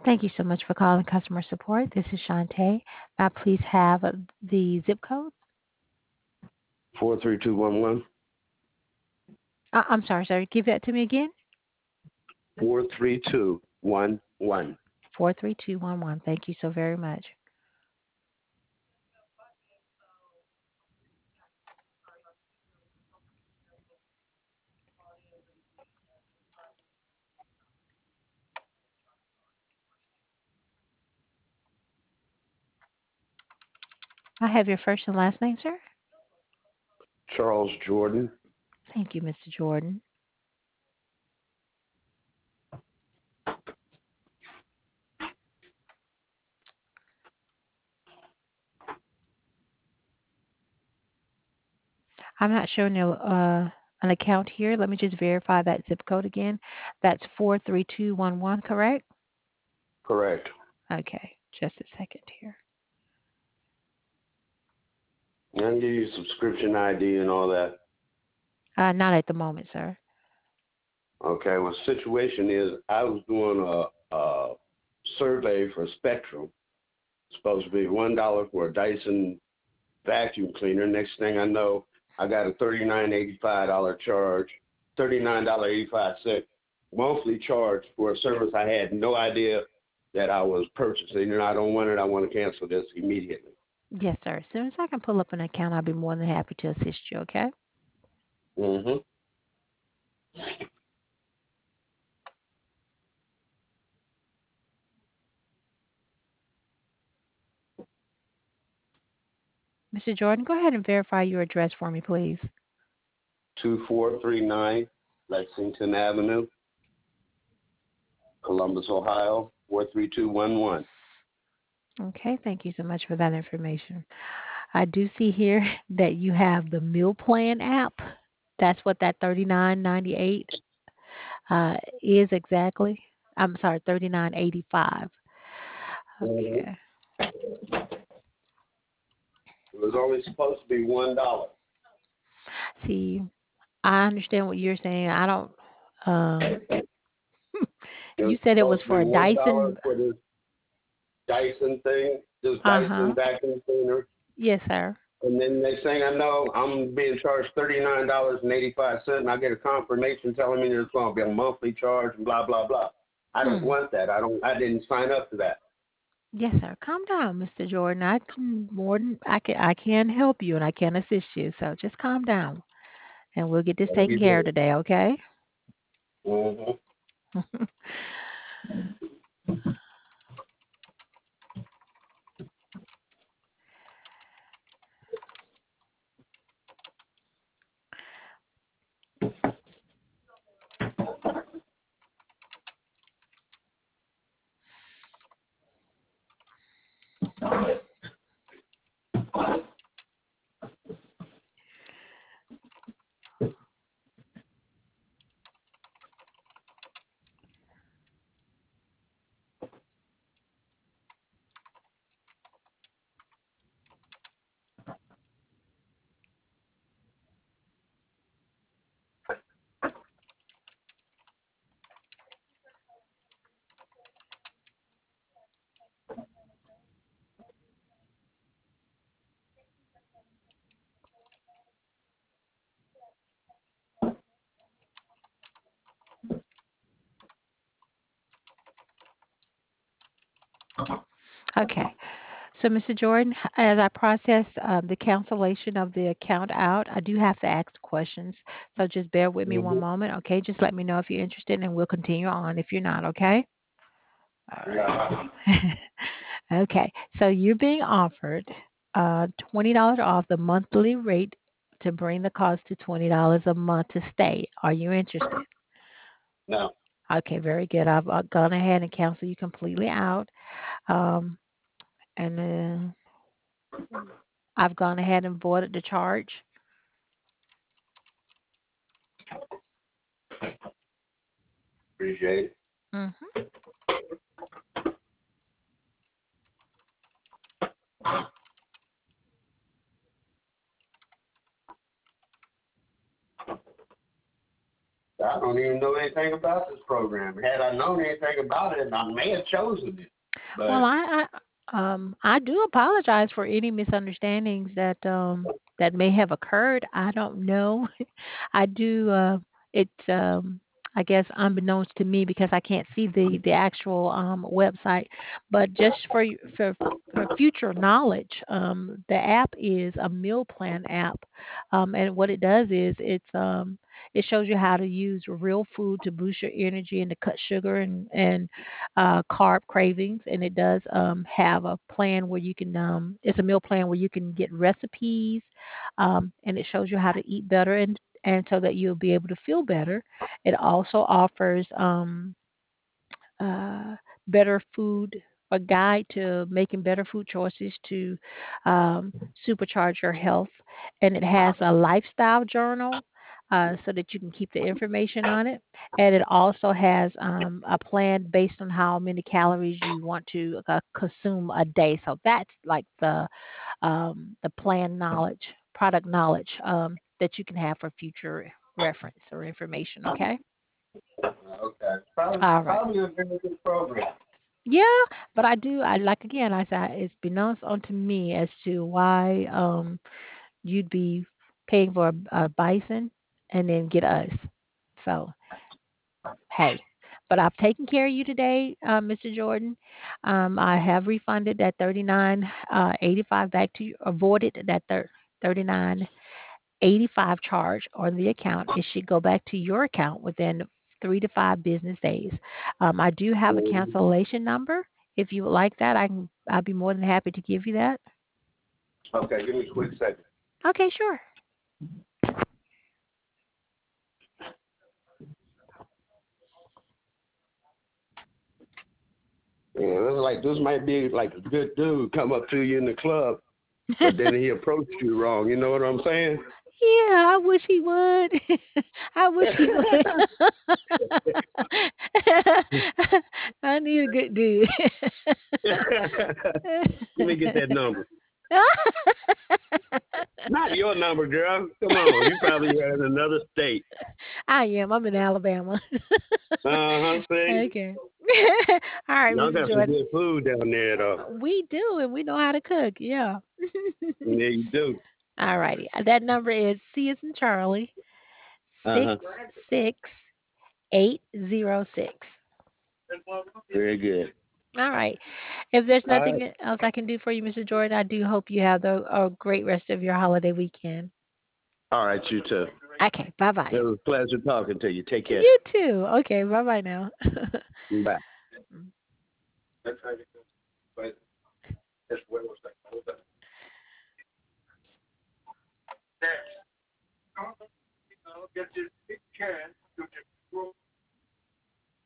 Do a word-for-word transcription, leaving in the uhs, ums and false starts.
Thank you so much for calling customer support. This is Shantae. May I please have uh, the zip code? Four three two one one. Uh, I'm sorry, sir. Give that to me again. Four three two one one. four three two one one. Thank you so very much. I have your first and last name, sir. Charles Jordan. Thank you, Mister Jordan. I'm not showing you uh, an account here. Let me just verify that zip code again. That's four three two one one, correct? Correct. Okay, just a second here. I can give you subscription I D and all that. Uh, not at the moment, sir. Okay. Well, the situation is I was doing a, a survey for Spectrum. It's supposed to be one dollar for a Dyson vacuum cleaner. Next thing I know, I got a thirty-nine eighty-five dollar charge, thirty-nine dollars eighty-five cent monthly charge for a service I had no idea that I was purchasing, and I don't want it. I want to cancel this immediately. Yes, sir. As soon as I can pull up an account, I'll be more than happy to assist you, okay? Mm-hmm. Mister Jordan, go ahead and verify your address for me, please. two four three nine Lexington Avenue, Columbus, Ohio, four three two one one. Okay, thank you so much for that information. I do see here that you have the meal plan app. That's what that thirty-nine ninety-eight uh, is exactly. I'm sorry, thirty-nine eighty-five. Mm-hmm. Okay. It was only supposed to be one dollar. See, I understand what you're saying. I don't. Um, It was you said it was supposed to for be a one dollar Dyson. for this Dyson thing, this Uh huh. Dyson vacuum cleaner. Yes, sir. And then next thing I know, I'm being charged thirty-nine dollars and eighty-five cents, and I get a confirmation telling me there's going to be a monthly charge and blah blah blah. I don't Hmm. want that. I don't. I didn't sign up for that. Yes, sir. Calm down, Mister Jordan. I can more than I can. I can help you and I can assist you. So just calm down, and we'll get this taken care of today. Okay? Mm-hmm. Okay. So, Mister Jordan, as I process um, the cancellation of the account out, I do have to ask questions. So just bear with me one Mm-hmm. moment, okay? Just let me know if you're interested, and we'll continue on if you're not, okay? All Nah. right. Okay. So you're being offered uh, twenty dollars off the monthly rate to bring the cost to twenty dollars a month to stay. Are you interested? No. Okay, very good. I've uh, gone ahead and canceled you completely out. Um, and then I've gone ahead and voided the charge. Appreciate it. Hmm. I don't even know they anything about this program. Had I known anything about it, I may have chosen it. Well, But I, I um I do apologize for any misunderstandings that um that may have occurred. I don't know. I do. Uh, it's um, I guess unbeknownst to me because I can't see the the actual um, website. But just for y- for for future knowledge, um, the app is a meal plan app, um, and what it does is it's um, it shows you how to use real food to boost your energy and to cut sugar and and uh, carb cravings. And it does um, have a plan where you can um, it's a meal plan where you can get recipes, um, and it shows you how to eat better and and so that you'll be able to feel better. It also offers um, uh, better food, a guide to making better food choices to um, supercharge your health. And it has a lifestyle journal uh, so that you can keep the information on it. And it also has um, a plan based on how many calories you want to uh, consume a day. So that's like the um, the plan knowledge, product knowledge um, that you can have for future reference or information. Okay. okay, probably All right. probably a very good program. Yeah, but I do. I like again. I said it's beknownst unto me as to why um you'd be paying for a, a bison and then get us. So hey, but I've taken care of you today, uh, Mister Jordan. Um, I have refunded that thirty nine uh, eighty five back to you. Avoided that thir- thirty nine eighty-five charge on the account. It should go back to your account within three to five business days. Um, I do have a Mhm. cancellation number. If you would like that, I can. I'll be more than happy to give you that. Okay, give me a quick second. Okay, sure. Yeah, it's like this might be like a good dude come up to you in the club, but then he approached you wrong. You know what I'm saying? Yeah, I wish he would. I wish he would. I need a good dude. Let me get that number. Not your number, girl. Come on, you probably are in another state. I am. I'm in Alabama. Uh huh. See, Okay. All right, y'all Mister got some Jordan. good food down there, though. We do, and we know how to cook. Yeah. Yeah, you do. All righty. That number is C as in Charlie, Uh six huh. six eight zero six. Very good. All right. If there's All right. nothing else I can do for you, Mister Jordan, I do hope you have the, a great rest of your holiday weekend. All right, you too. Okay. Bye It bye. was a pleasure talking to you. Take care. You too. Okay. Bye bye now. Bye.